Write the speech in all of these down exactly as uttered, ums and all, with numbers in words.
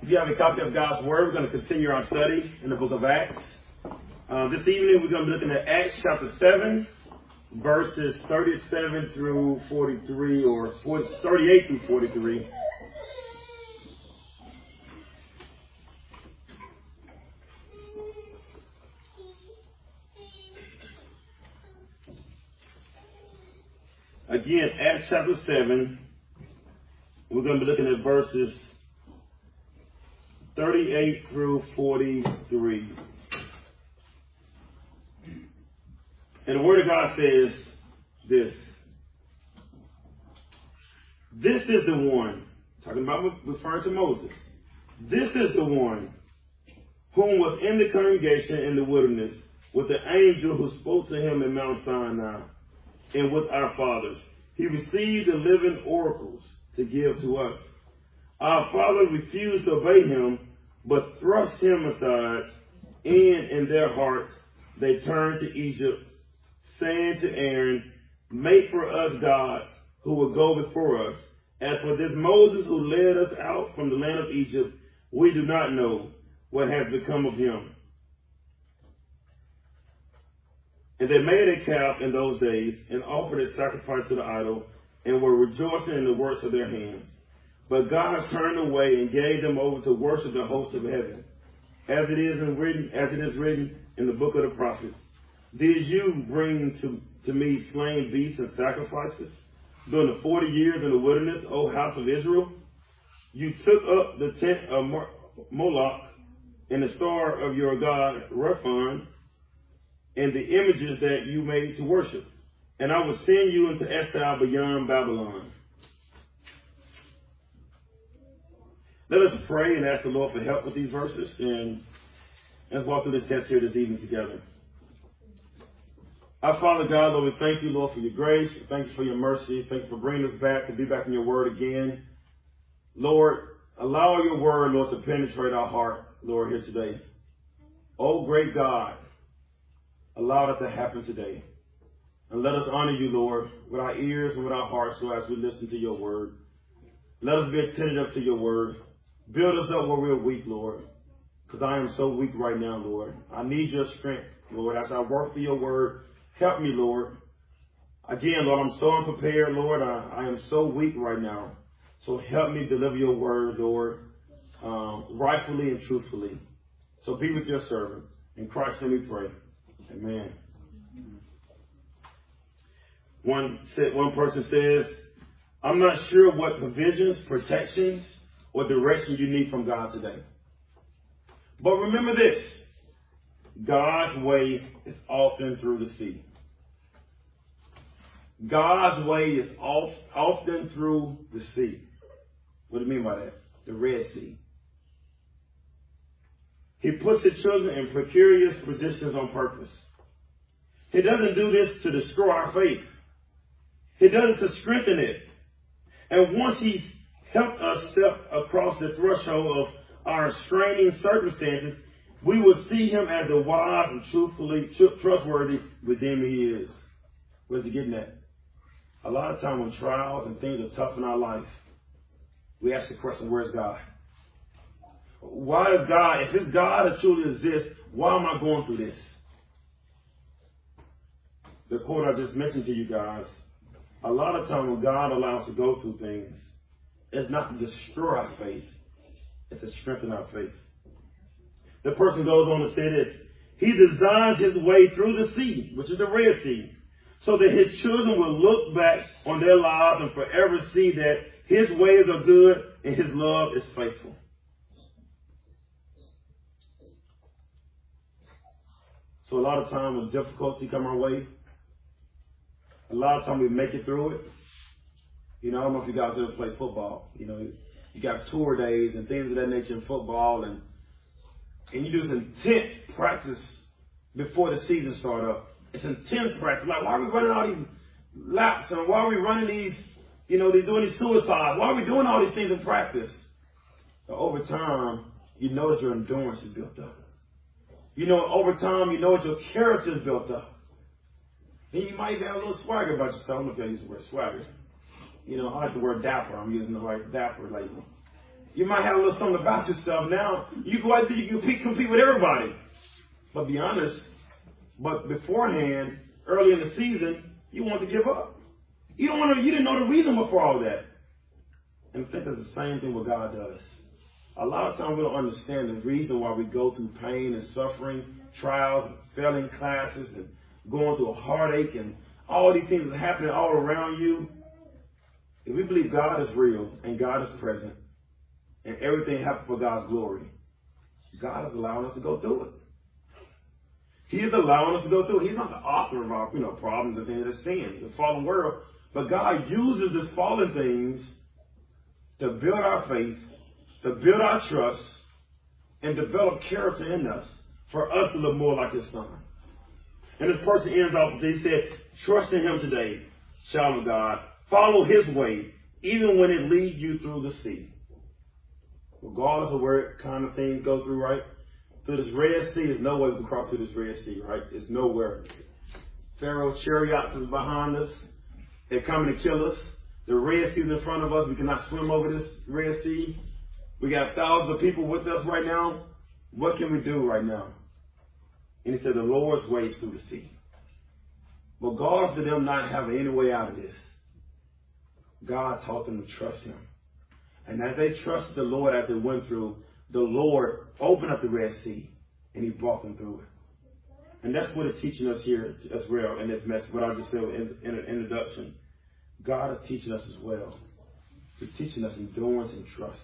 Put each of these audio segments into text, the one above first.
If you have a copy of God's Word, we're going to continue our study in the book of Acts. Uh, this evening, we're going to be looking at Acts chapter seven, verses thirty-seven through forty-three, or thirty-eight through forty-three. Again, Acts chapter seven, we're going to be looking at verses thirty-eight through forty-three. And the Word of God says this. This is the one, talking about referring to Moses. This is the one whom was in the congregation in the wilderness with the angel who spoke to him in Mount Sinai and with our fathers. He received the living oracles to give to us. Our fathers refused to obey him, but thrust him aside, and in their hearts they turned to Egypt, saying to Aaron, make for us gods who will go before us. As for this Moses who led us out from the land of Egypt, we do not know what has become of him. And they made a calf in those days and offered a sacrifice to the idol and were rejoicing in the works of their hands. But God turned away and gave them over to worship the host of heaven, as it is in written, as it is written in the book of the prophets. Did you bring to, to me slain beasts and sacrifices during the forty years in the wilderness, O house of Israel? You took up the tent of Moloch and the star of your god Rephan and the images that you made to worship, and I will send you into exile beyond Babylon. Let us pray and ask the Lord for help with these verses, and let's walk through this text here this evening together. Our Father God, Lord, we thank you, Lord, for your grace. Thank you for your mercy. Thank you for bringing us back to be back in your word again. Lord, allow your word, Lord, to penetrate our heart, Lord, here today. Oh, great God, allow that to happen today. And let us honor you, Lord, with our ears and with our hearts, Lord, as we listen to your word. Let us be attentive to your word. Build us up where we're weak, Lord, because I am so weak right now, Lord. I need your strength, Lord, as I work for your word. Help me, Lord. Again, Lord, I'm so unprepared, Lord. I, I am so weak right now. So help me deliver your word, Lord, um, rightfully and truthfully. So be with your servant. In Christ's name we pray. Amen. One, one person says, I'm not sure what provisions, protections, or direction you need from God today. But remember this. God's way is often through the sea. God's way is often through the sea. What do you mean by that? The Red Sea. He puts the children in precarious positions on purpose. He doesn't do this to destroy our faith. He does it to strengthen it. And once he's helped us step across the threshold of our straining circumstances, we will see him as the wise and truthfully trustworthy Redeemer he is. Where's he getting at? A lot of time when trials and things are tough in our life, we ask the question, where's God? Why is God, if it's God that truly exists, why am I going through this? The quote I just mentioned to you guys, a lot of time when God allows us to go through things, it's not to destroy our faith, it's to strengthen our faith. The person goes on to say this. He designed his way through the sea, which is the Red Sea, so that his children will look back on their lives and forever see that his ways are good and his love is faithful. So a lot of times when difficulty come our way, a lot of times we make it through it. You know, I don't know if you guys ever play football. You know, you got tour days and things of that nature in football, and and you do this intense practice before the season start up. It's intense practice. Like, why are we running all these laps? And why are we running these, you know, they're doing these suicides? Why are we doing all these things in practice? But over time, you know that your endurance is built up. You know, over time, you know that your character is built up. Then you might have a little swagger about yourself. I don't know if I use the word swagger. You know, I like the word dapper. I'm using the right dapper lately. You might have a little something about yourself now. You go out there, you compete, compete with everybody. But be honest, but beforehand, early in the season, you want to give up. You don't want to, you didn't know the reason for all that. And I think it's the same thing what God does. A lot of times we don't understand the reason why we go through pain and suffering, trials, failing classes, and going through a heartache, and all these things that are happening all around you. If we believe God is real and God is present, and everything happens for God's glory, God is allowing us to go through it. He is allowing us to go through it. He's not the author of our, you know, problems and things of sin, the fallen world. But God uses these fallen things to build our faith, to build our trust, and develop character in us for us to look more like His Son. And this person ends off, he said, trust in Him today, child of God. Follow His way, even when it leads you through the sea. Regardless of where kind of things go through, right? Through this Red Sea, there's no way we can cross through this Red Sea, right? It's nowhere. Pharaoh's chariots is behind us. They're coming to kill us. The Red Sea is in front of us. We cannot swim over this Red Sea. We got thousands of people with us right now. What can we do right now? And He said, the Lord's ways through the sea. Regardless of them not having any way out of this, God taught them to trust Him. And as they trusted the Lord as they went through, the Lord opened up the Red Sea and He brought them through it. And that's what it's teaching us here as well in this message, what I just said in, in an introduction. God is teaching us as well. He's teaching us endurance and trust.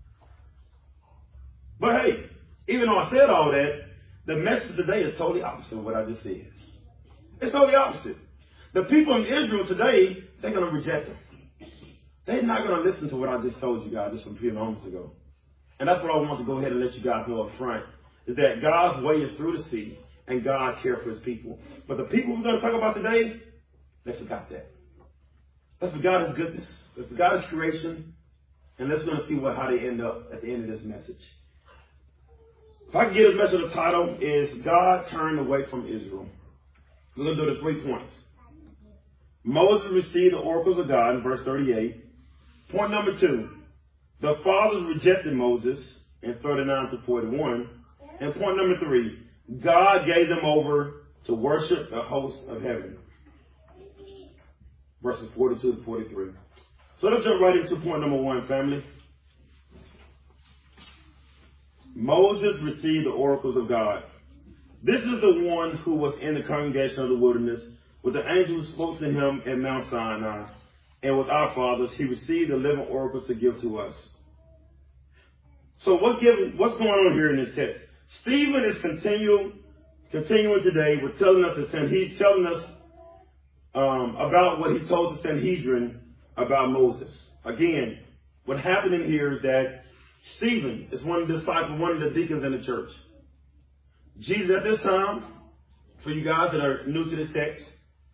But hey, even though I said all that, the message today is totally opposite of what I just said. It's totally opposite. The people in Israel today, they're going to reject Him. They're not going to listen to what I just told you guys just a few moments ago. And that's what I want to go ahead and let you guys know up front, is that God's way is through the sea, and God cares for His people. But the people we're going to talk about today, they forgot that. They forgot His goodness. They forgot His creation. And let's going to see what how they end up at the end of this message. If I can get this message, the title is God Turned Away from Israel. We're going to do the three points. Moses received the oracles of God in verse thirty-eight. Point number two, the fathers rejected Moses in thirty-nine to forty-one. And point number three, God gave them over to worship the host of heaven. Verses forty-two to forty-three. So let's jump right into point number one, family. Moses received the oracles of God. This is the one who was in the congregation of the wilderness with the angel who spoke to him at Mount Sinai. And with our fathers, he received the living oracles to give to us. So what given, what's going on here in this text? Stephen is continue, continuing today with telling us, the he's telling us um, about what he told the Sanhedrin about Moses. Again, what happened in here is that Stephen is one of the disciples, one of the deacons in the church. Jesus at this time, for you guys that are new to this text,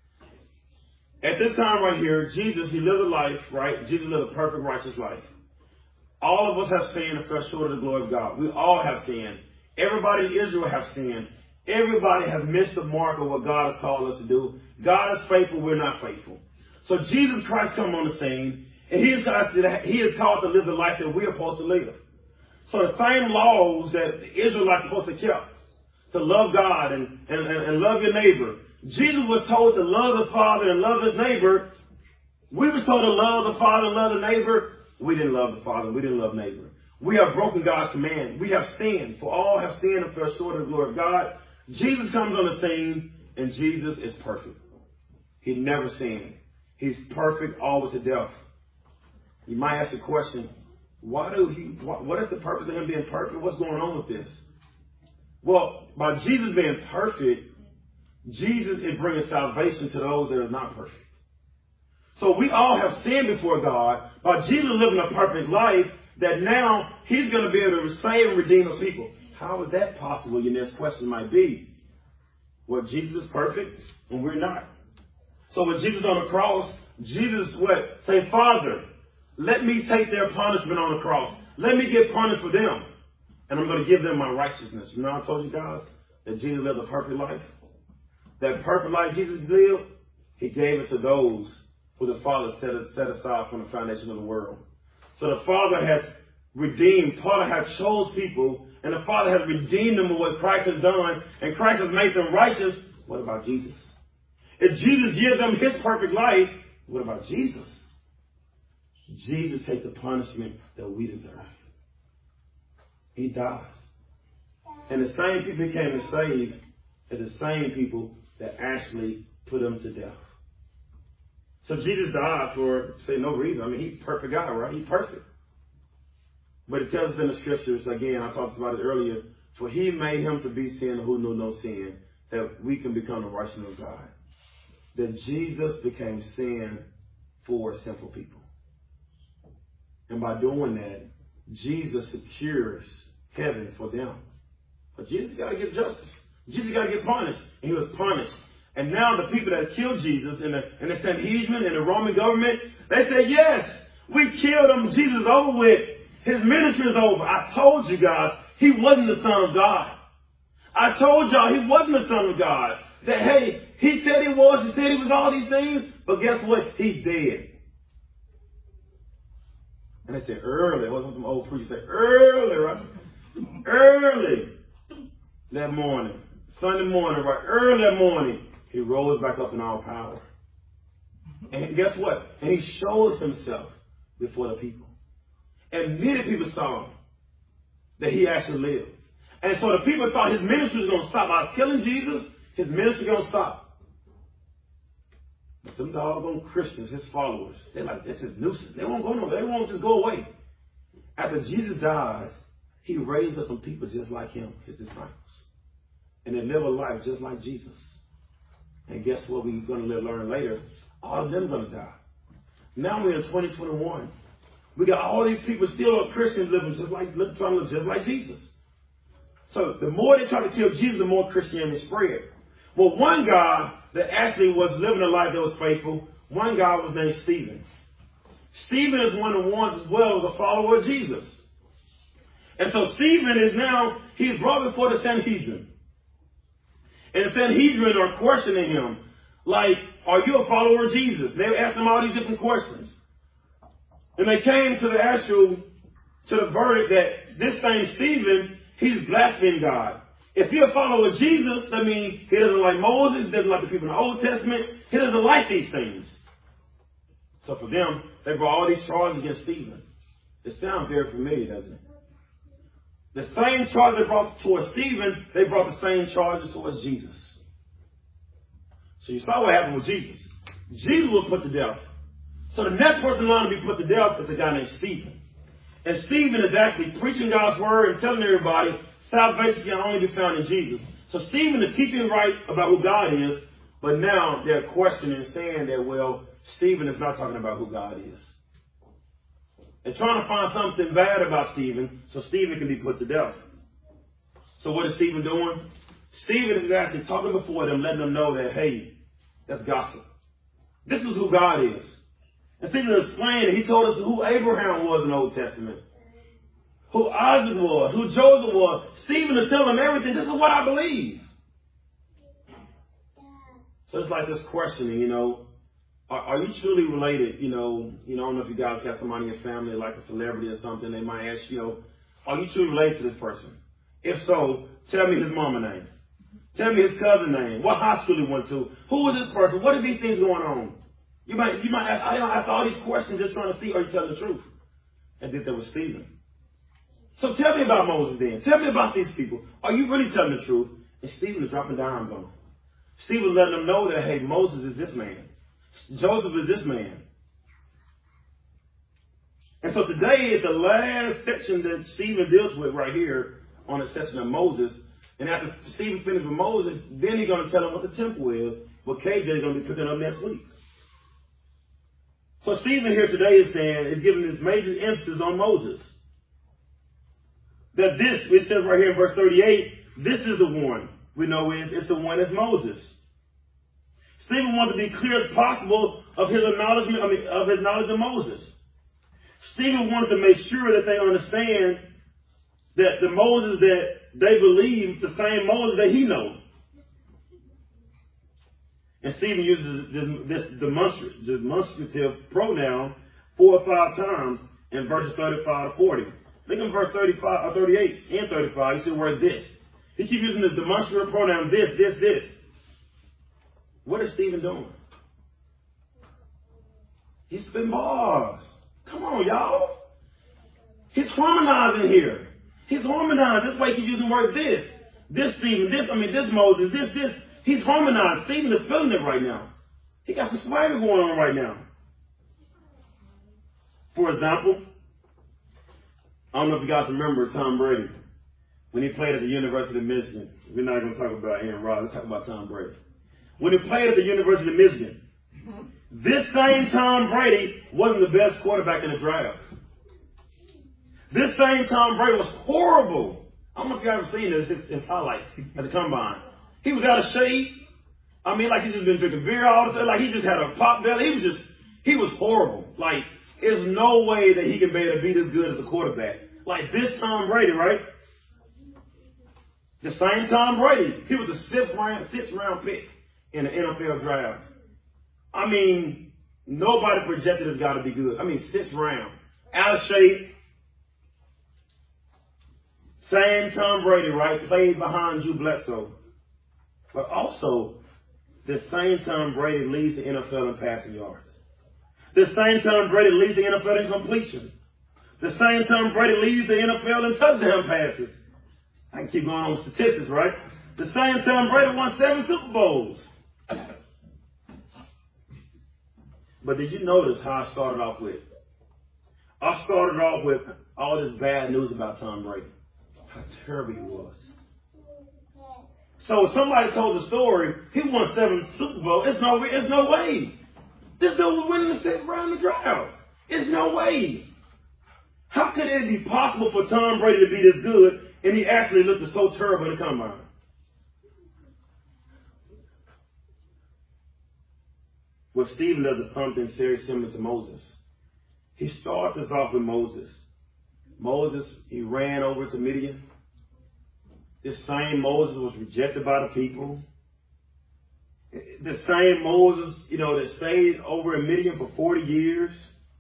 at this time right here, Jesus, He lived a life, right? Jesus lived a perfect, righteous life. All of us have sinned and fell short of the glory of God. We all have sinned. Everybody in Israel have sinned. Everybody has missed the mark of what God has called us to do. God is faithful, we're not faithful. So Jesus Christ come on the scene, and He is, he is called to live the life that we are supposed to live. So the same laws that the Israelites are supposed to keep, to love God and, and, and love your neighbor. Jesus was told to love the Father and love His neighbor. We were told to love the Father and love the neighbor. We didn't love the Father. We didn't love neighbor. We have broken God's command. We have sinned. For all have sinned and fell short of the glory of God. Jesus comes on the scene, and Jesus is perfect. He never sinned. He's perfect all the way to death. You might ask the question, why do he? What is the purpose of Him being perfect? What's going on with this? Well, by Jesus being perfect, Jesus is bringing salvation to those that are not perfect. So we all have sinned before God. By Jesus living a perfect life, that now He's going to be able to save and redeem His people. How is that possible? Your next question might be, well, Jesus is perfect and we're not. So with Jesus on the cross, Jesus what? Say, Father, let me take their punishment on the cross. Let me get punished for them. And I'm going to give them my righteousness. You know, I told you guys that Jesus lived a perfect life. That perfect life Jesus lived, He gave it to those who the Father set, set aside from the foundation of the world. So the Father has redeemed. Father has chose people, and the Father has redeemed them with what Christ has done, and Christ has made them righteous. What about Jesus? If Jesus gives them his perfect life, what about Jesus? Jesus takes the punishment that we deserve. He dies. And the same people he came to save are the same people that actually put him to death. So Jesus died for, say, no reason. I mean, he's perfect God, right? He's perfect. But it tells us in the scriptures, again, I talked about it earlier, for he made him to be sin who knew no sin, that we can become the righteousness of God. That Jesus became sin for sinful people. And by doing that, Jesus secures heaven for them. But Jesus got to get justice. Jesus got to get punished. And he was punished. And now the people that killed Jesus in the, in the Sanhedrin and the Roman government, they said, yes, we killed him. Jesus is over with. His ministry is over. I told you guys, he wasn't the Son of God. I told y'all he wasn't the Son of God. That, hey, he said he was, he said he was all these things, but guess what? He's dead. And they said early, what some old preachers say, early, right? Early that morning, Sunday morning, right? Early that morning, he rose back up in all power. And guess what? And he shows himself before the people. And many people saw him, that he actually lived. And so the people thought his ministry was going to stop. I was killing Jesus, his ministry was going to stop. But them doggone Christians, his followers, they're like, this is nuisance. They won't go nowhere. They won't just go away. After Jesus dies, he raised up some people just like him, his disciples. And they live a life just like Jesus. And guess what we're going to learn later? All of them are going to die. Now we're in twenty twenty-one. We got all these people still are Christians living just like, trying to live just like Jesus. So the more they try to kill Jesus, the more Christianity spread. Well, one guy that actually was living a life that was faithful, one guy was named Stephen. Stephen is one of the ones as well as a follower of Jesus. And so Stephen is now, he's brought before the Sanhedrin. And the Sanhedrin are questioning him, like, are you a follower of Jesus? They asked him all these different questions. And they came to the actual, to the verdict that this same Stephen, he's blaspheming God. If you're a follower of Jesus, that means he doesn't like Moses, he doesn't like the people in the Old Testament, he doesn't like these things. So for them, they brought all these charges against Stephen. It sounds very familiar, doesn't it? The same charge they brought towards Stephen, they brought the same charges towards Jesus. So you saw what happened with Jesus. Jesus was put to death. So the next person in line to be put to death is a guy named Stephen. And Stephen is actually preaching God's word and telling everybody salvation can only be found in Jesus. So Stephen is teaching right about who God is, but now they're questioning, saying that, well, Stephen is not talking about who God is. They're trying to find something bad about Stephen so Stephen can be put to death. So what is Stephen doing? Stephen is actually talking before them, letting them know that, hey, that's gossip. This is who God is. And Stephen explained that he told us who Abraham was in the Old Testament, who Isaac was, who Joseph was. Stephen is telling them everything. This is what I believe. So it's like this questioning, you know, are, are you truly related? You know, you know, I don't know if you guys got somebody in your family like a celebrity or something. They might ask, you know, are you truly related to this person? If so, tell me his mama name. Tell me his cousin name. What high school he went to. Who is this person? What are these things going on? You might, you might ask, I don't ask all these questions just trying to see, are you telling the truth? And then there was Stephen. So tell me about Moses then. Tell me about these people. Are you really telling the truth? And Stephen is dropping dimes on them. Stephen is letting them know that, hey, Moses is this man. Joseph is this man. And so today is the last section that Stephen deals with right here on the section of Moses. And after Stephen finishes with Moses, then he's going to tell them what the temple is, what K J is going to be picking up next week. So Stephen here today is saying, is giving this major emphasis on Moses. That this, it says right here in verse thirty-eight, this is the one we know is, it's the one that's Moses. Stephen wanted to be clear as possible of his acknowledgement, I mean, of his knowledge of Moses. Stephen wanted to make sure that they understand that the Moses that they believe, the same Moses that he knows. And Stephen uses this demonstrative pronoun four or five times in verses thirty-five to forty. Look in verse thirty-five or thirty-eight and thirty-five. You see the word this. He keeps using the demonstrative pronoun this, this, this. What is Stephen doing? He's spitting bars. Come on, y'all. He's harmonizing here. He's harmonized. That's why he keeps using the word this. This Stephen, this, I mean, this Moses, this, this. He's harmonized. Stephen is feeling it right now. He got some swagger going on right now. For example, I don't know if you guys remember Tom Brady when he played at the University of Michigan. We're not going to talk about Aaron Rodgers. Let's talk about Tom Brady. When he played at the University of Michigan, this same Tom Brady wasn't the best quarterback in the draft. This same Tom Brady was horrible. I don't know if you've ever seen this in his highlights at the combine. He was out of shape. I mean, like he's just been drinking beer all the time. Like he just had a pop belly. He was just, he was horrible. Like, there's no way that he can be able to be this good as a quarterback. Like this Tom Brady, right? The same Tom Brady. He was a sixth round, sixth round pick in the N F L draft. I mean, nobody projected this guy to be good. I mean, sixth round. Out of shape. Same Tom Brady, right? Played behind Drew Bledsoe. But also, the same Tom Brady leads the N F L in passing yards. The same Tom Brady leads the N F L in completion. The same Tom Brady leads the N F L in touchdown passes. I can keep going on with statistics, right? The same Tom Brady won seven Super Bowls. But did you notice how I started off with? I started off with all this bad news about Tom Brady. How terrible he was. So if somebody told the story, he won seven Super Bowls, it's no, it's no way. This dude was winning the sixth round of the draft. It's no way. How could it be possible for Tom Brady to be this good and he actually looked so terrible in the combine? Well, Stephen does something very similar to Moses. He started this off with Moses. Moses, he ran over to Midian. This same Moses was rejected by the people. The same Moses, you know, that stayed over in Midian for forty years.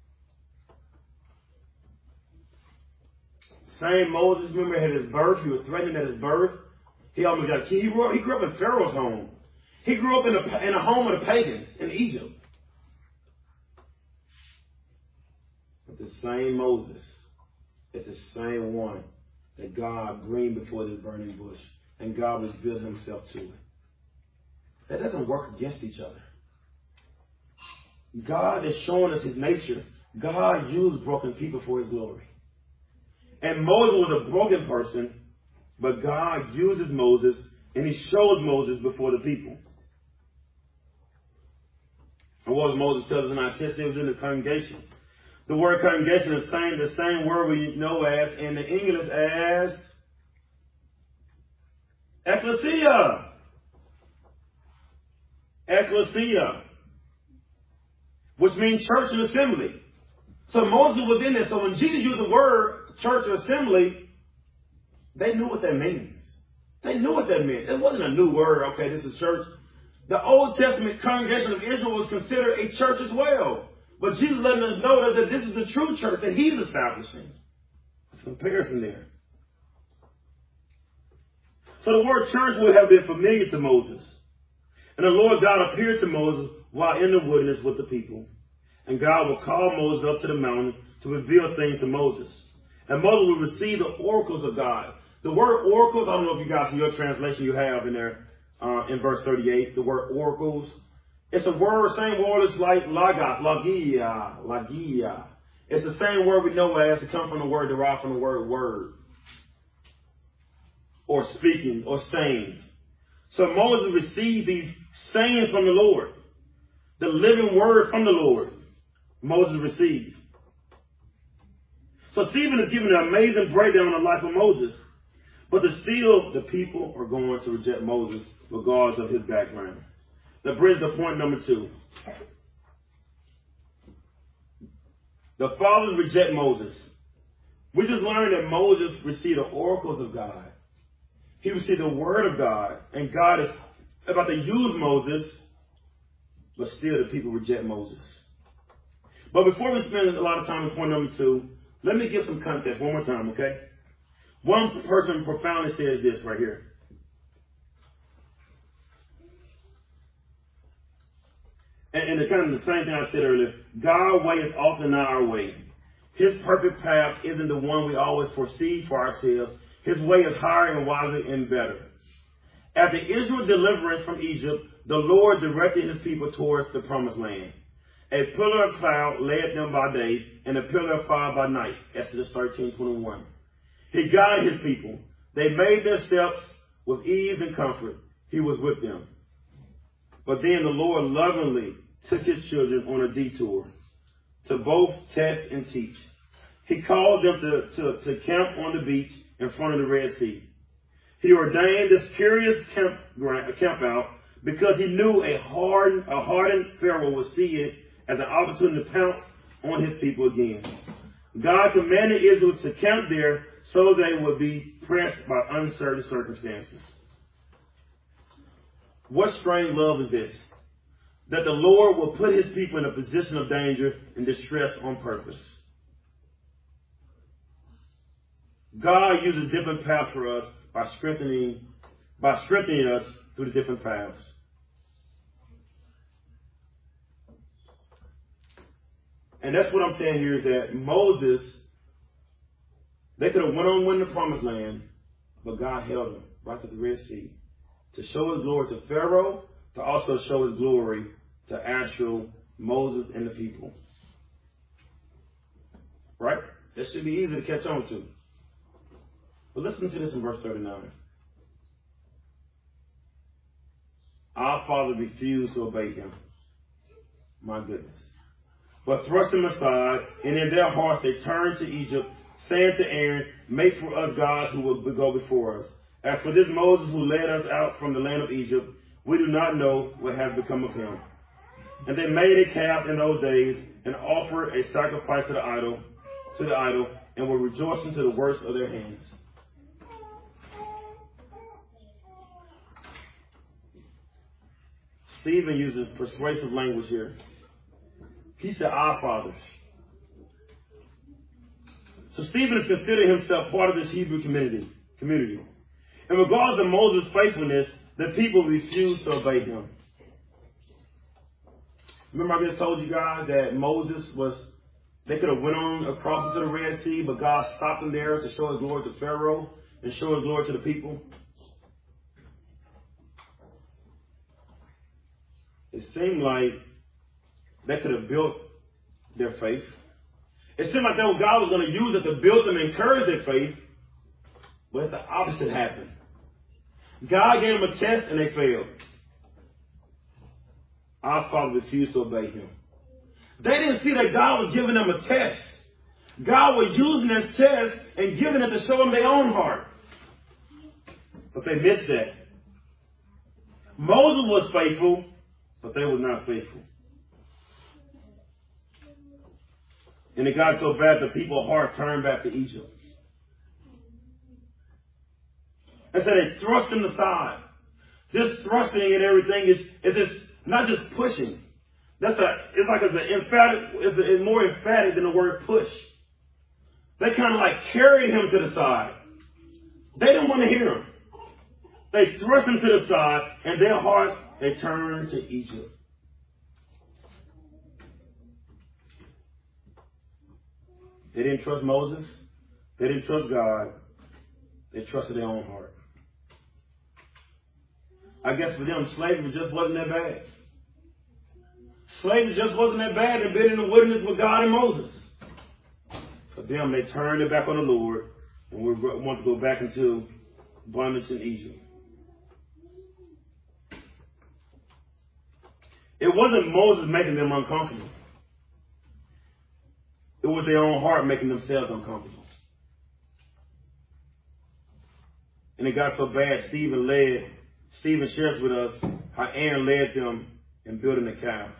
Same Moses, remember, at his birth, he was threatened at his birth. He almost got killed. He grew up, he grew up in Pharaoh's home. He grew up in a, in a home of the pagans in Egypt. But the same Moses is the same one that God bring before this burning bush. And God revealed himself to it. That doesn't work against each other. God is showing us his nature. God used broken people for his glory. And Moses was a broken person, but God uses Moses and he shows Moses before the people. And what was Moses tells us in our text? It was in the congregation. The word congregation is the same, the same word we know as in the English as ecclesia. Ecclesia, which means church and assembly. So Moses was in there. So when Jesus used the word church or assembly, they knew what that means. They knew what that meant. It wasn't a new word. Okay, this is church. The Old Testament congregation of Israel was considered a church as well. But Jesus letting us know that this is the true church that he's establishing. There's a comparison there. So the word church would have been familiar to Moses. And the Lord God appeared to Moses while in the wilderness with the people. And God will call Moses up to the mountain to reveal things to Moses. And Moses will receive the oracles of God. The word oracles, I don't know if you guys in your translation you have in there, uh, in verse thirty-eight, the word oracles. It's a word, same word as like logos, logia, logia. It's the same word we know as to come from the word derived from the word word. Or speaking, or saying. So Moses received these sayings from the Lord. The living word from the Lord. Moses received. So Stephen is giving an amazing breakdown on the life of Moses. But still, the people are going to reject Moses regardless of his background. That brings to point number two. The fathers reject Moses. We just learned that Moses received the oracles of God. He received the word of God. And God is about to use Moses. But still the people reject Moses. But before we spend a lot of time on point number two, Let me give some context one more time, okay? One person profoundly says this right here. And, and it's kind of the same thing I said earlier. God's way is often not our way. His perfect path isn't the one we always foresee for ourselves. His way is higher and wiser and better. After Israel's deliverance from Egypt, the Lord directed his people towards the promised land. A pillar of cloud led them by day, and a pillar of fire by night. Exodus thirteen twenty-one. He guided his people. They made their steps with ease and comfort. He was with them. But then the Lord lovingly took his children on a detour to both test and teach. He called them to, to, to camp on the beach in front of the Red Sea. He ordained this curious camp, camp out because he knew a hardened, a hardened Pharaoh would see it as an opportunity to pounce on his people again. God commanded Israel to camp there so they would be pressed by uncertain circumstances. What strange love is this? That the Lord will put his people in a position of danger and distress on purpose. God uses different paths for us by strengthening, by strengthening us through the different paths. And that's what I'm saying here is that Moses, they could have went on winning the promised land, but God held them right at the Red Sea to show his glory to Pharaoh, to also show his glory to actual Moses and the people. Right? That should be easy to catch on to. But listen to this in verse thirty-nine. Our father refused to obey him. My goodness. But thrust him aside, and in their hearts they turned to Egypt, saying to Aaron, make for us gods who will go before us. As for this Moses who led us out from the land of Egypt, we do not know what has become of him. And they made a calf in those days and offered a sacrifice to the idol, to the idol, and were rejoicing to the works of their hands. Stephen uses persuasive language here. He said, our fathers. So Stephen is considering himself part of this Hebrew community. community. In regards to Moses' faithfulness, the people refused to obey him. Remember I just told you guys that Moses was, they could have went on across into the Red Sea, but God stopped them there to show his glory to Pharaoh and show his glory to the people. It seemed like they could have built their faith. It seemed like that what God was going to use it to build them and encourage their faith. But the opposite happened. God gave them a test and they failed. Our father refused to obey him. They didn't see that God was giving them a test. God was using this test and giving it to show them their own heart. But they missed that. Moses was faithful, but they were not faithful. And it got so bad the people's heart turned back to Egypt. And so they thrust them aside. This thrusting and everything is, is this, not just pushing. That's a, it's like it's an emphatic, it's, a, it's more emphatic than the word push. They kind of like carried him to the side. They didn't want to hear him. They thrust him to the side, and their hearts, they turned to Egypt. They didn't trust Moses. They didn't trust God. They trusted their own heart. I guess for them, slavery just wasn't that bad. Slavery just wasn't that bad. They'd been in the wilderness with God and Moses. For them, they turned it back on the Lord and we want to go back into bondage in Egypt. It wasn't Moses making them uncomfortable. It was their own heart making themselves uncomfortable. And it got so bad, Stephen led, Stephen shares with us how Aaron led them in building the calf.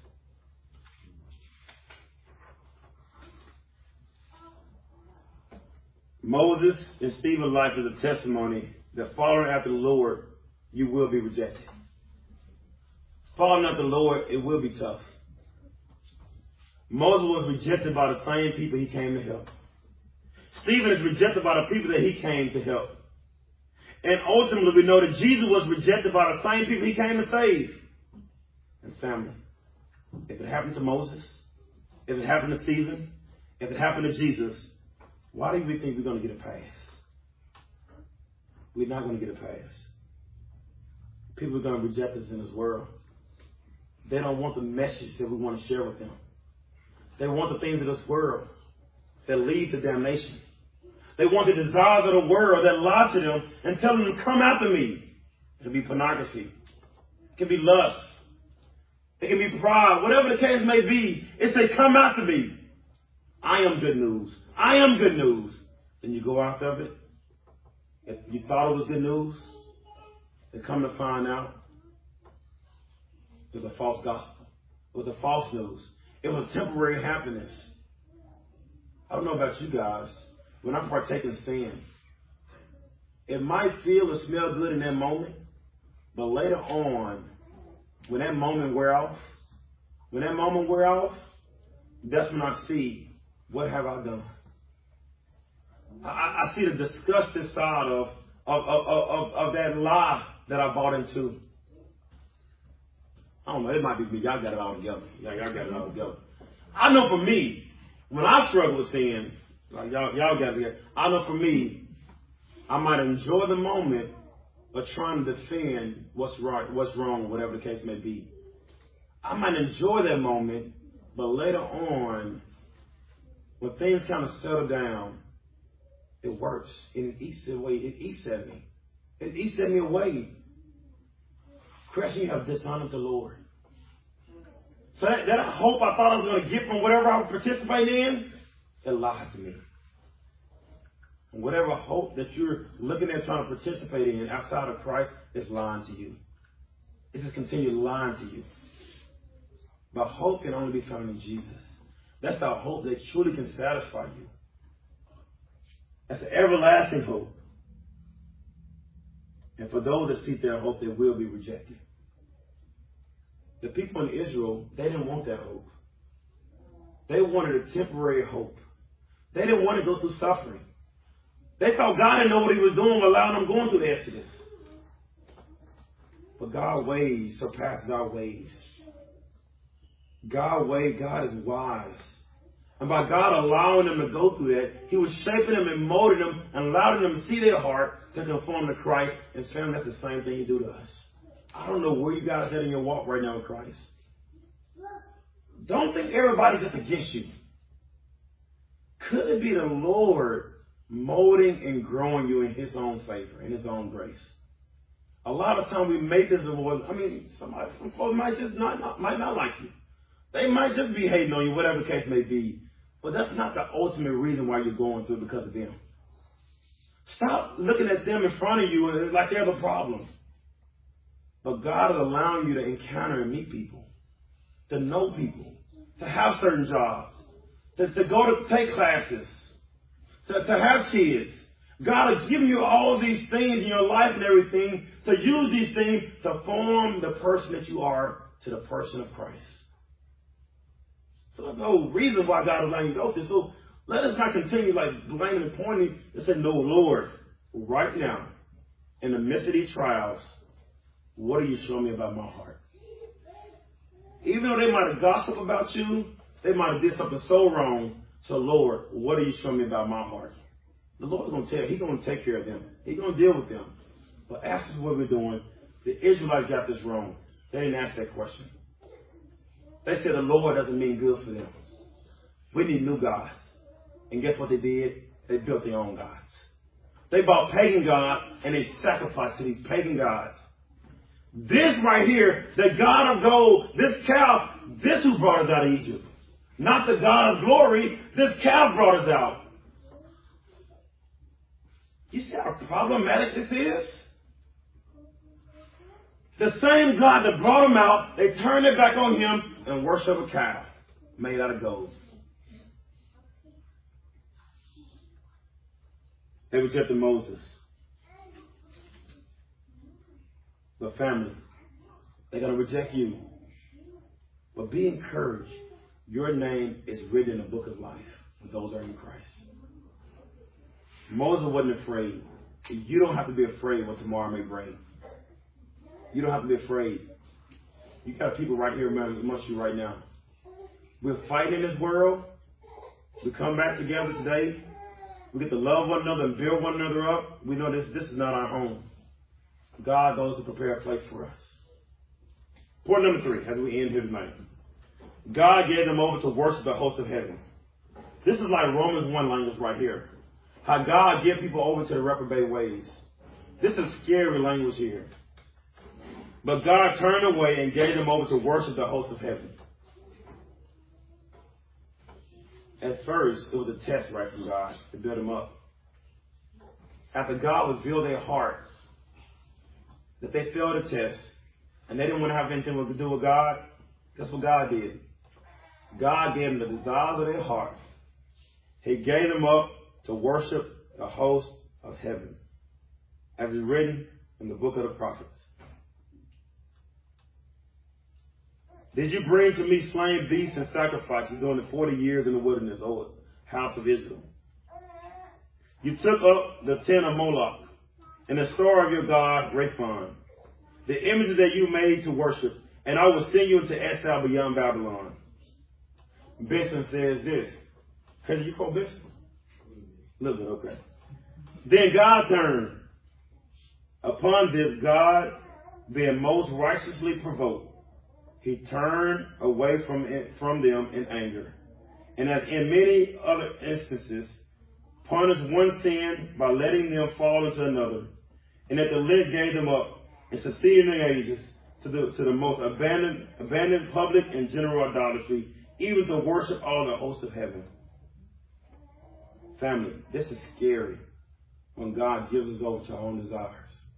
Moses and Stephen's life is a testimony that following after the Lord, you will be rejected. Following after the Lord, it will be tough. Moses was rejected by the same people he came to help. Stephen is rejected by the people that he came to help. And ultimately, we know that Jesus was rejected by the same people he came to save. And family, if it happened to Moses, if it happened to Stephen, if it happened to Jesus, why do we think we're going to get a pass? We're not going to get a pass. People are going to reject us in this world. They don't want the message that we want to share with them. They want the things of this world that lead to damnation. They want the desires of the world that lie to them and tell them to come after me. It can be pornography. It can be lust. It can be pride. Whatever the case may be, it say, come after me. I am good news. I am good news. Then you go after it. If you thought it was good news, then come to find out it was a false gospel. It was a false news. It was temporary happiness. I don't know about you guys. When I partake in sin, it might feel or smell good in that moment, but later on, when that moment wear off, when that moment wear off, that's when I see, what have I done? I, I see the disgusting side of, of, of, of, of that lie that I bought into. I don't know, it might be me. Y'all got it all together. Y'all, y'all got it all together. I know for me, when I struggle with sin, like y'all, y'all got it. I know for me, I might enjoy the moment of trying to defend what's right, what's wrong, whatever the case may be. I might enjoy that moment, but later on, when things kind of settle down, it works. And it eats away. It eats at me. It eats at me away. Christian, you have dishonored the Lord. So that, that hope I thought I was going to get from whatever I would participate in, it lied to me. And whatever hope that you're looking at trying to participate in outside of Christ is lying to you. It just continues lying to you. But hope can only be found in Jesus. That's the hope that truly can satisfy you. That's an everlasting hope. And for those that seek their hope, they will be rejected. The people in Israel, they didn't want that hope. They wanted a temporary hope. They didn't want to go through suffering. They thought God didn't know what he was doing, allowing them going through the Exodus. But God's ways surpasses our ways. God's way, God is wise. And by God allowing them to go through that, he was shaping them and molding them and allowing them to see their heart to conform to Christ. And family, that's the same thing he do to us. I don't know where you guys are in your walk right now with Christ. Don't think everybody's just against you. Could it be the Lord molding and growing you in his own favor, in his own grace? A lot of time we make this avoid. I mean, somebody, some folks might just not, not might not like you. They might just be hating on you, whatever the case may be. But that's not the ultimate reason why you're going through, because of them. Stop looking at them in front of you and it's like they're the problem. But God is allowing you to encounter and meet people, to know people, to have certain jobs, to, to go to take classes, to, to have kids. God has given you all these things in your life and everything, to use these things to form the person that you are to the person of Christ. So there's no reason why God is allowing you to go through. So let us not continue like blaming and pointing and say, no, Lord, right now, in the midst of these trials, what are you showing me about my heart? Even though they might have gossiped about you, they might have did something so wrong. So Lord, what are you showing me about my heart? The Lord's going to tell you. He's going to take care of them. He's going to deal with them. But ask us what we're doing. The Israelites got this wrong. They didn't ask that question. They said the Lord doesn't mean good for them. We need new gods. And guess what they did? They built their own gods. They bought pagan gods and they sacrificed to these pagan gods. This right here, the God of gold, this calf, this who brought us out of Egypt. Not the God of glory, this calf brought us out. You see how problematic this is? The same God that brought them out, they turned their back on him and worship a calf made out of gold. They rejected Moses. But family, they're going to reject you. But be encouraged. Your name is written in the book of life for those who are in Christ. Moses wasn't afraid. You don't have to be afraid what tomorrow may bring. You don't have to be afraid. You got people right here amongst you right now. We're fighting in this world. We come back together today. We get to love one another and build one another up. We know this, this is not our home. God goes to prepare a place for us. Point number three, as we end here tonight. God gave them over to worship the host of heaven. This is like Romans one language right here. How God gave people over to the reprobate ways. This is scary language here. But God turned away and gave them over to worship the host of heaven. At first, it was a test right from God to build them up. After God revealed their heart, that they failed the test, and they didn't want to have anything to do with God, that's what God did. God gave them the desires of their heart. He gave them up to worship the host of heaven, as is written in the book of the prophets. Did you bring to me slain beasts and sacrifices during the forty years in the wilderness, O house of Israel? You took up the tent of Moloch and the store of your god, Rephan, the images that you made to worship, and I will send you into exile beyond Babylon. Benson says this. Can you quote Benson? A little bit, okay. Then God turned. Upon this, God, being most righteously provoked, He turned away from it, from them in anger, and as in many other instances, punished one sin by letting them fall into another, and at the length gave them up in succeeding ages to the to the most abandoned, abandoned public and general idolatry, even to worship all the hosts of heaven. Family, this is scary when God gives us over to our own desires.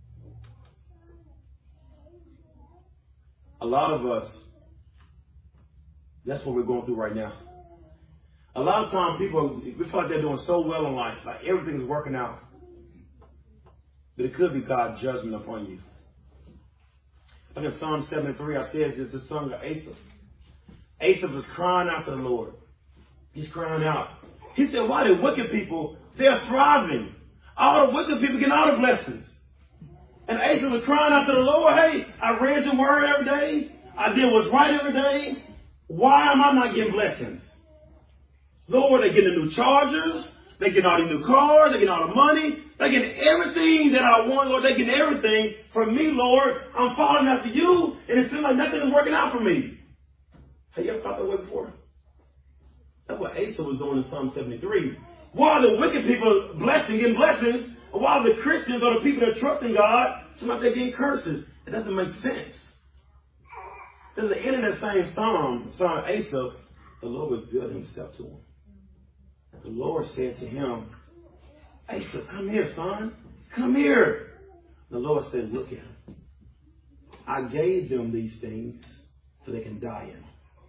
A lot of us, that's what we're going through right now. A lot of times people, we feel like they're doing so well in life, like everything's working out. But it could be God's judgment upon you. Like in Psalm seventy-three, I said this, the son of Asaph. Asaph is crying out to the Lord. He's crying out. He said, why the wicked people, they're thriving. All the wicked people getting all the blessings. And Asaph was crying out to the Lord, hey, I read your word every day. I did what's right every day. Why am I not getting blessings? Lord, they're getting the new Chargers. They're getting all these new cars. They're getting all the money. They're getting everything that I want, Lord. They're getting everything from me, Lord. I'm following after you, and it seems like nothing is working out for me. Have you ever thought that way before? That's what Asa was doing in Psalm seventy-three. While the wicked people blessing, getting blessings, while the Christians or the people that trust in God, seem like they're getting curses. It doesn't make sense. Then at the end of that same psalm, Psalm Asaph, the Lord revealed himself to him. The Lord said to him, Asaph, come here, son. Come here. The Lord said, look at him. I gave them these things so they can die in them.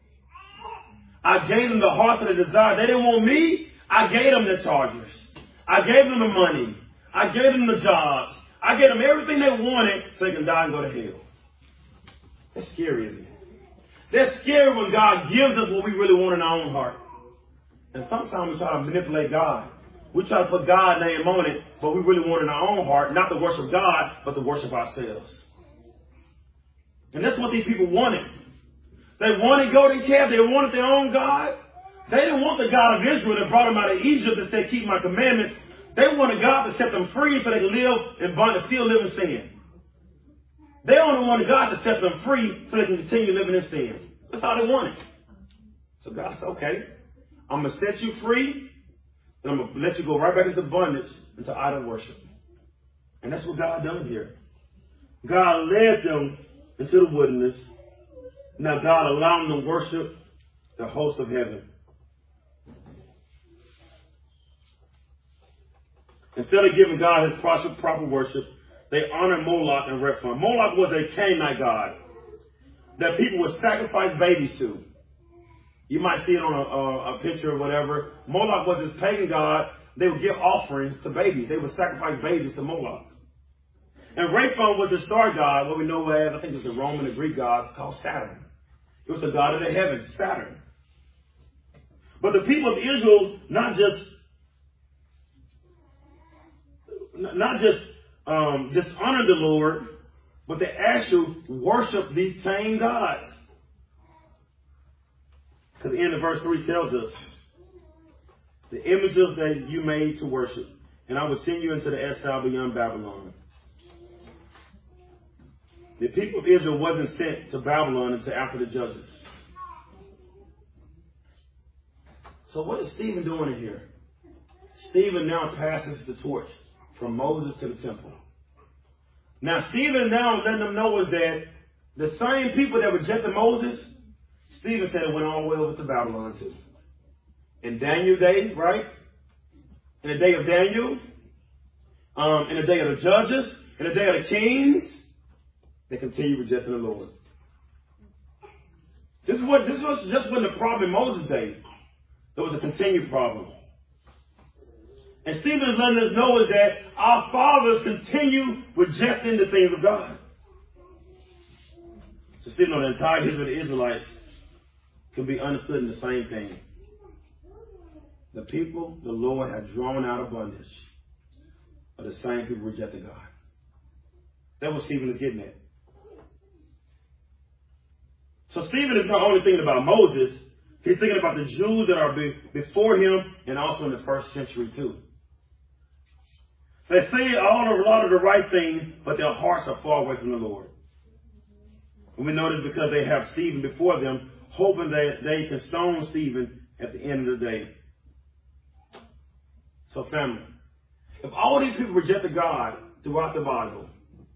I gave them the hearts that they desire. They didn't want me. I gave them the chargers. I gave them the money. I gave them the jobs. I gave them everything they wanted so they can die and go to hell. That's scary, isn't it? That's scary when God gives us what we really want in our own heart. And sometimes we try to manipulate God. We try to put God's name on it, but we really want in our own heart, not to worship God, but to worship ourselves. And that's what these people wanted. They wanted golden calf. They wanted their own God. They didn't want the God of Israel that brought them out of Egypt and said, keep my commandments. They wanted God to set them free so they could live in bondage, still live in sin. They only wanted God to set them free so they can continue living in sin. That's all they wanted. So God said, okay, I'm going to set you free, and I'm going to let you go right back into bondage, into idol worship. And that's what God done here. God led them into the wilderness. Now God allowed them to worship the host of heaven. Instead of giving God his proper worship, they honored Moloch and Rephan. Moloch was a Canaanite god that people would sacrifice babies to. You might see it on a, a, a picture or whatever. Moloch was this pagan god. They would give offerings to babies. They would sacrifice babies to Moloch. And Rephan was the star god, what we know as, I think it's the Roman and Greek god, called Saturn. It was the god of the heavens, Saturn. But the people of Israel not just not just um, dishonor the Lord, but they actually worship these same gods. Because the end of verse three tells us, the images that you made to worship, and I will send you into the exile beyond Babylon. The people of Israel wasn't sent to Babylon until after the judges. So what is Stephen doing in here? Stephen now passes the torch from Moses to the temple. Now Stephen now letting them know is that the same people that rejected Moses, Stephen said it went all the way over to Babylon too. In Daniel's day, right? In the day of Daniel, um, in the day of the judges, in the day of the kings, they continue rejecting the Lord. This is what this was just wasn't a problem in Moses' day. There was a continued problem. And Stephen is letting us know is that our fathers continue rejecting the things of God. So Stephen, on the entire history of the Israelites, can be understood in the same thing. The people the Lord had drawn out of bondage are the same people rejecting God. That's what Stephen is getting at. So Stephen is not only thinking about Moses, he's thinking about the Jews that are be, before him and also in the first century too. They say all of, a lot of the right things, but their hearts are far away from the Lord. And we know this because they have Stephen before them, hoping that they can stone Stephen at the end of the day. So family, if all these people rejected God throughout the Bible,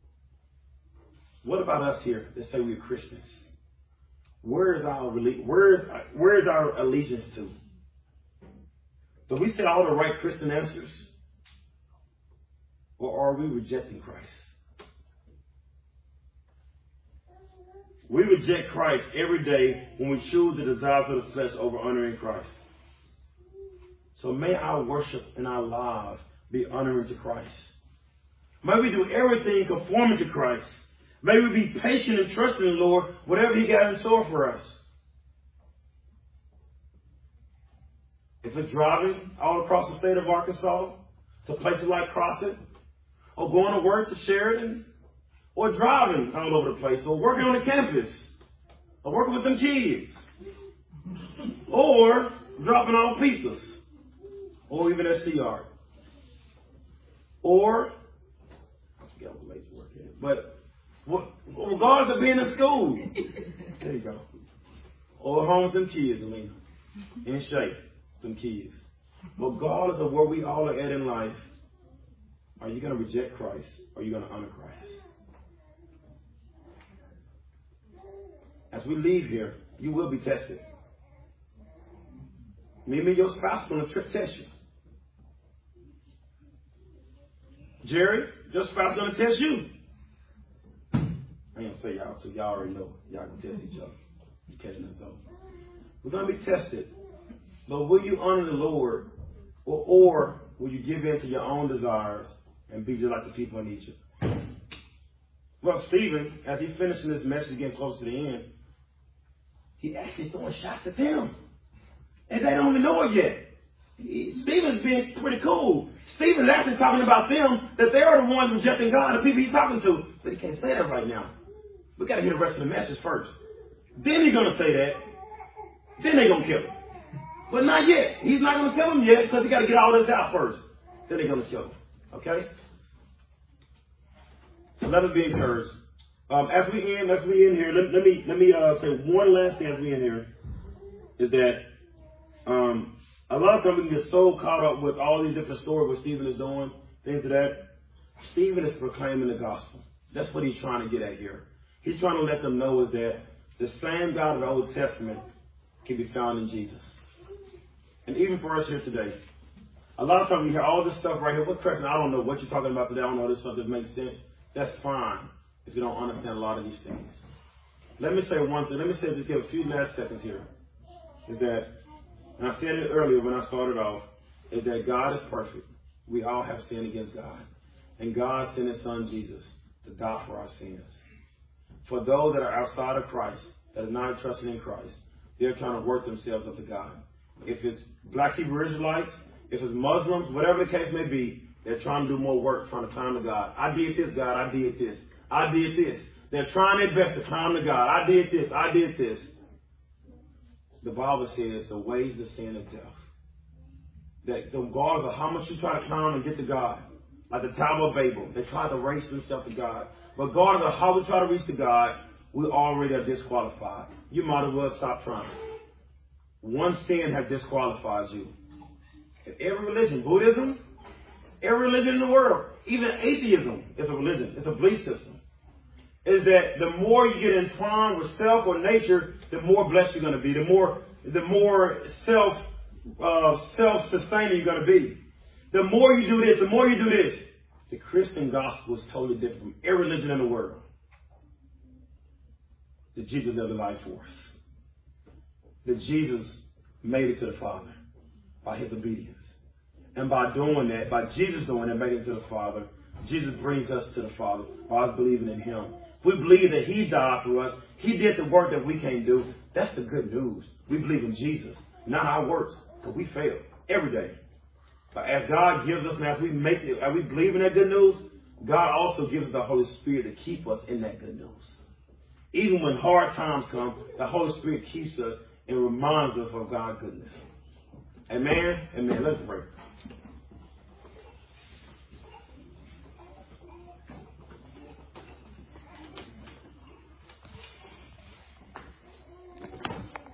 what about us here that say we're Christians? Where is our where is where is our allegiance to? Do we say all the right Christian answers? Or are we rejecting Christ? We reject Christ every day when we choose the desires of the flesh over honoring Christ. So may our worship and our lives be honoring to Christ. May we do everything conforming to Christ. May we be patient and trusting in the Lord, whatever He got in store for us. If it's driving all across the state of Arkansas to places like Crossett, or going to work to Sheridan, or driving all over the place, or working on the campus, or working with them kids, or dropping off pizzas, or even at C R, or I forget what late work is, but regardless of being in school, there you go, or home with them kids, Alina, in shape, them kids. Regardless of where we all are at in life, are you going to reject Christ, or are you going to honor Christ? As we leave here, you will be tested. Maybe your spouse is going to test you. Jerry, your spouse is going to test you. I ain't going to say y'all, so y'all already know. Y'all can test each other. You're catching us up. We're going to be tested. But will you honor the Lord, or, or will you give in to your own desires and be just like the people in Egypt? Well, Stephen, as he's finishing this message, getting close to the end, he actually throwing shots at them. And they don't even know it yet. He, Stephen's being pretty cool. Stephen's actually talking about them, that they are the ones rejecting God, the people he's talking to. But he can't say that right now. We got to hear the rest of the message first. Then he's going to say that. Then they're going to kill him. But not yet. He's not going to kill him yet because he got to get all this out first. Then they're going to kill him. Okay? So let us be encouraged. Um, as we end, as we end here, let, let me let me uh, say one last thing as we end here is that um, a lot of times we can get so caught up with all these different stories, what Stephen is doing, things of that. Stephen is proclaiming the gospel. That's what he's trying to get at here. He's trying to let them know is that the same God of the Old Testament can be found in Jesus. And even for us here today, a lot of times we hear all this stuff right here. What question? I don't know what you're talking about today. I don't know this stuff that makes sense. That's fine if you don't understand a lot of these things. Let me say one thing. Let me say just give a few last seconds here. Is that, and I said it earlier when I started off, is that God is perfect. We all have sinned against God. And God sent His Son Jesus to die for our sins. For those that are outside of Christ, that are not trusting in Christ, they're trying to work themselves up to God. If it's Black Hebrew Israelites, if it's Muslims, whatever the case may be, They're trying to do more work, trying to climb to God. I did this, God. I did this. I did this. They're trying their best to climb to God. I did this. I did this. The Bible says the ways of sin and death. That regardless of how much you try to climb and get to God, like the Tower of Babel, they try to race themselves to God. Regardless of how we try to reach to God, we already are disqualified. You might as well stop trying. One sin has disqualified you. In every religion, Buddhism, every religion in the world, even atheism is a religion. It's a belief system. Is that the more you get entwined with self or nature, the more blessed you're going to be. The more, the more self, uh, self-sustaining you're going to be. The more you do this, the more you do this. The Christian gospel is totally different from every religion in the world. That Jesus lived a life for us. That Jesus made it to the Father by his obedience. And by doing that, by Jesus doing that, making it to the Father, Jesus brings us to the Father by us believing in him. We believe that he died for us. He did the work that we can't do. That's the good news. We believe in Jesus, not our works, because we fail every day. But as God gives us, and as we make it, as we believe in that good news, God also gives us the Holy Spirit to keep us in that good news. Even when hard times come, the Holy Spirit keeps us and reminds us of God's goodness. Amen? Amen. Let's pray.